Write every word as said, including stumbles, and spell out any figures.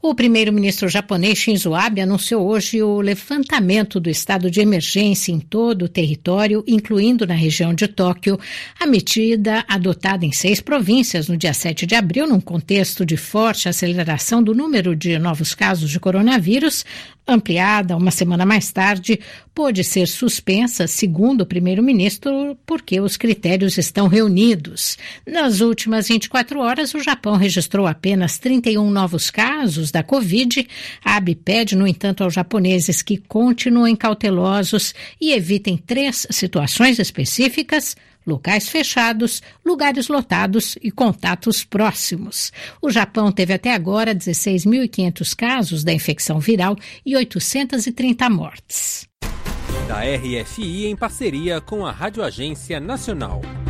O primeiro-ministro japonês Shinzo Abe anunciou hoje o levantamento do estado de emergência em todo o território, incluindo na região de Tóquio. A medida, adotada em seis províncias no dia sete de abril, num contexto de forte aceleração do número de novos casos de coronavírus, ampliada uma semana mais tarde, pôde ser suspensa, segundo o primeiro-ministro, porque os critérios estão reunidos. Nas últimas vinte e quatro horas, o Japão registrou apenas trinta e um novos casos da Covid. A Abe pede, no entanto, aos japoneses que continuem cautelosos e evitem três situações específicas: locais fechados, lugares lotados e contatos próximos. O Japão teve até agora dezesseis mil e quinhentos casos da infecção viral e oitocentas e trinta mortes. Da R F I em parceria com a Rádio Agência Nacional.